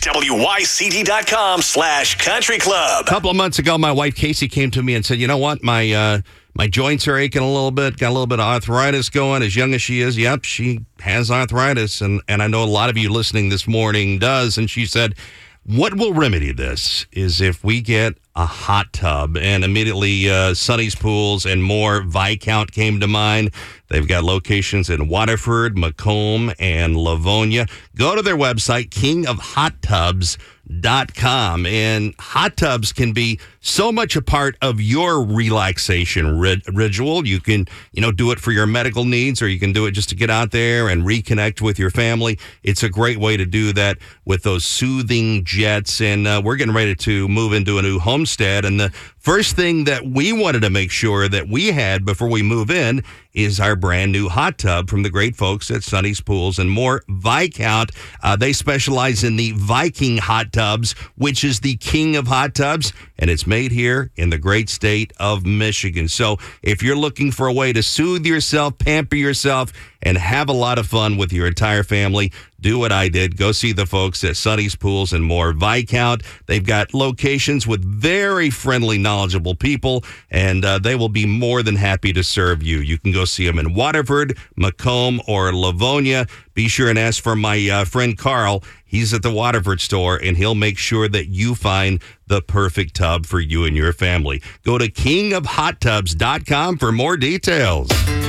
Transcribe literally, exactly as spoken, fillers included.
W Y C D dot com slash country club. A couple of months ago, my wife Casey came to me and said, you know what, my uh, my joints are aching a little bit, got a little bit of arthritis going. As young as she is, yep, she has arthritis. And, and I know a lot of you listening this morning does. And she said, what will remedy this is if we get a hot tub. And immediately uh, Sonny's Pools and More Viscount came to mind. They've got locations in Waterford, Macomb, and Livonia. Go to their website, king of hot tubs dot com. And hot tubs can be so much a part of your relaxation rit- ritual. You can, you know, do it for your medical needs, or you can do it just to get out there and reconnect with your family. It's a great way to do that with those soothing jets. And uh, we're getting ready to move into a new homestead. And the first thing that we wanted to make sure that we had before we move in is our brand new hot tub from the great folks at Sonny's Pools and More Viscount. Uh, they specialize in the Viking hot tubs, which is the king of hot tubs, and it's made here in the great state of Michigan. So if you're looking for a way to soothe yourself, pamper yourself, and have a lot of fun with your entire family, do what I did. Go see the folks at Sonny's Pools and More Viscount. They've got locations with very friendly, knowledgeable people, and uh, they will be more than happy to serve you. You can go see them in Waterford, Macomb, or Livonia. Be sure and ask for my uh, friend Carl. He's at the Waterford store, and he'll make sure that you find the perfect tub for you and your family. Go to king of hot tubs dot com for more details.